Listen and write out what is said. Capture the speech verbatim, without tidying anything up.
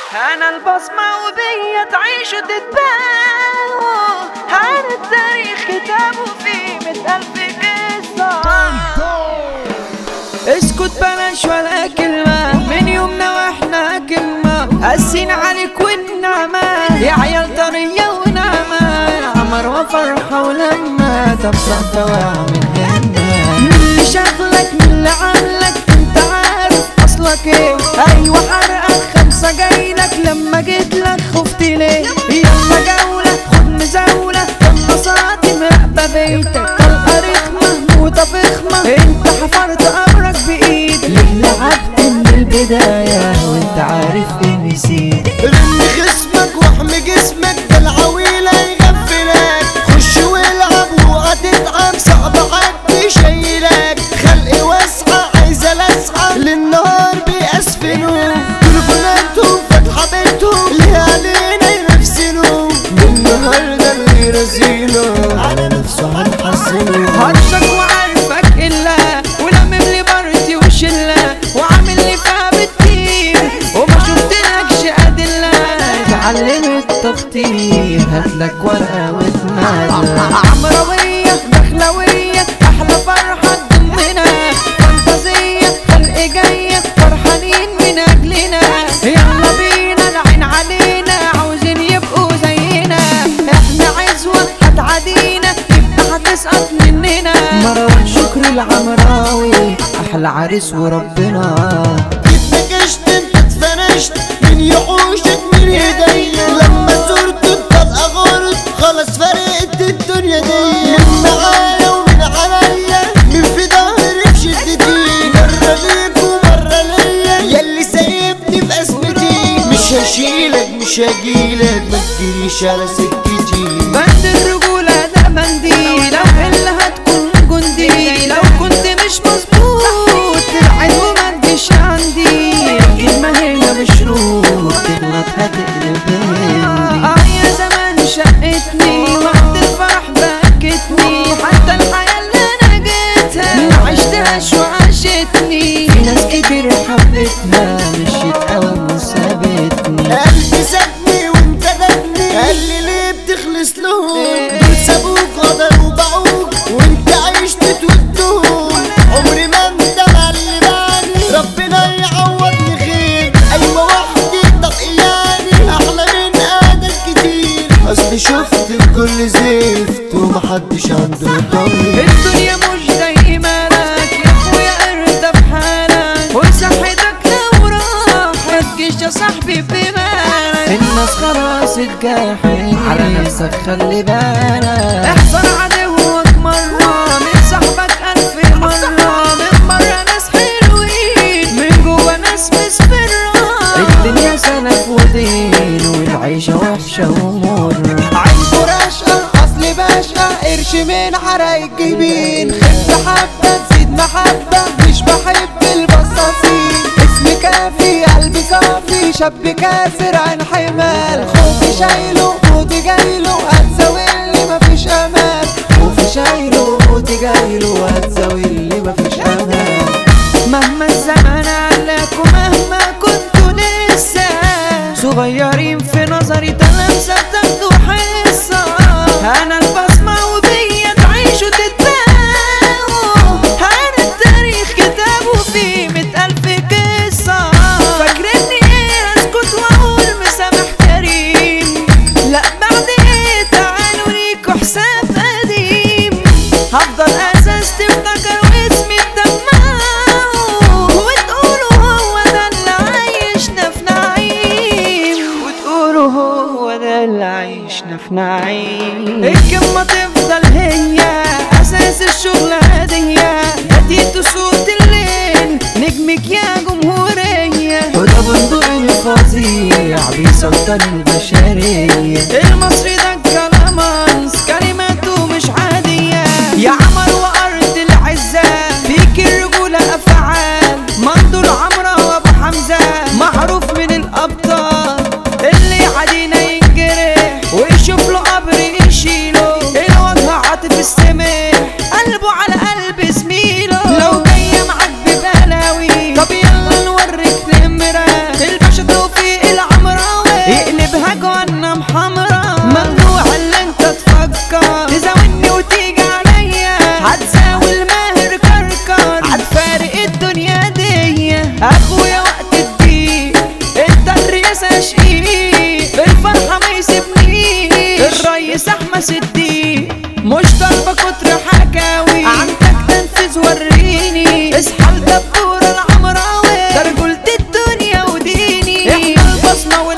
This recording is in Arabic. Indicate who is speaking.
Speaker 1: أنا البصمة وبيا تعيش وتتباهوا، عن التاريخ كتابه فيه مئة ألف قصة. اسكت بلاش ولا كلمة، من يومنا واحنا كلمة قاسين عليك والنعمة، يا عيال طرية ونعمة، عمر وفرحة ولما تبصر تواع من هنا. من اللي شغلك من اللي عملك انت عارف اصلك ايه، ايوه حرقك خمسة جايلك لما جيتلك خفت ليه. يلا جولة خد مزاولة النصاتي مراقبة بيتك، طلقة رخمة موتة فخمة انت حفرت قبرك بايدك. ليه لعبت من البداية وانت عارف ايه نسيت.
Speaker 2: رن خصمك واحمي جسمك ده العويلة يغفلك، خش والعب وهتتعب صعب حد يشيلك. خلقي واسعة عايزة لسعة للنهار بيأسفلوا، تليفوناتهم فاتحة بيتهم ليه علينا ينفسلوا. النهاردة اللي يرزيله على نفسه هنحسنه.
Speaker 1: هرشك وعارفك إلا ولمم لي بارتي وشلة وعامل لي فيها بالتيم وما شفتلكش أدلة. اتعلم التخطيط هاتلك ورقة وتمادى، عمروية دخلوية أحلى فرحة تضمنا، فانتازية خلق جاية فرحانين من أجلنا. يلا بينا العين علينا عاوزين يبقوا زينا، احنا عزوة هتعادينا يبقى هتسقط مننا. مروان شكري العمراوي أحلى عريس وربنا.
Speaker 2: اتنكشت انت اتفنشت من يحوشك من ايديا، لما زرت الطلقة غرت خلاص فرقت الدنيا دي. من معايا ومن عليا من في ظهري في شدتي، مرة ليك ومرة ليا ياللي سايبني في ازمتي. مش هشيلك مش هجيلك ما تجريش على سكتي.
Speaker 1: بند الرجولة ده منديل لو اللي هتكون جندي، لو كنت مش مظبوط تبعد وما تجيش عندي. الكلمة هنا بشروط تغلط هتقلب هندي. اه يا زمان شقتني وقت الفرح بكتني، حتى الحياة اللي انا جيتها ما عشتهاش وعاشتني. في ناس كتير حبتها مشيت قوي وسابتني.
Speaker 2: قلبي سابني وانت دبني، قال لي ليه بتخلص لهم؟ دول سابوك غدروا وباعوك وانت عشت تودهم. عمري ما اندم على اللي بعدي، ربنا يعوضني خير. ايوه وحدي طقياني احلى من ادم كتير، اصل شفت الكل زفت ومحدش عنده ضمير.
Speaker 1: الدنيا مش زي ما لك يا اخويا ارضى بحالك، وصحتك لو راح ما تجيش يا صاحبي بمالك. الناس خلاص اتجاحت على نفسك خلي بالك، احذر عدوك مرة من صاحبك ألف مرة. من مرة ناس حلوين من جوا ناس مسفرة، الدنيا سلف ودين والعيشة وحشة ومرة.
Speaker 2: عينكو رشقة اصل باشا قرش من عرايك جبين، خف حبة تزيد محبة مش بحب البصاصين. اسمي كافي قلبي صافي شاب كاسر عن حمال، خوفي شايله موتي جايله هتزاولي مفيش امان. خوفي شايله موتي جايله هتزاولي مفيش امان.
Speaker 1: مهما الزمن علق ومهما كنتوا لسه صغيرين في نظري تلامسة بتاخدوا حصة. أنا البصمة وبيا تعيش وتتباهوا، عن التاريخ كتابه فيه مئة ألف قصة. فاكرني إيه أسكت وأقول مسامح كريم؟ لأ بعد إيه تعالوا ليكوا حساب قديم. هفضل أساس تفتكر واسمي تدمعوا، وتقولوا هو ده اللي عايشنا في نعيم، وتقولوا هو ده اللي عايشنا في نعيم. الكلمة تفضل هي أساس الشغل هدية، هديتوا صوت الليل نجمك يا جمهورية. وده بندق الفظيع بيسلطن البشرية. المصري ده الكلامانس كلماته مش عادية، يا عمر وأرض العزة فيك الرجولة أفعال. مندو العمرة وأبو حمزة معروف من الأبطال، اللي عادينا ينجرح ويشوف له قبر يشيله. الوجه عاطف السمح قلبه على قلب زميله، لو جاية معاك ببلاوي طب يلا نوريك نمرة. الباشا توفيق العمرة بصمة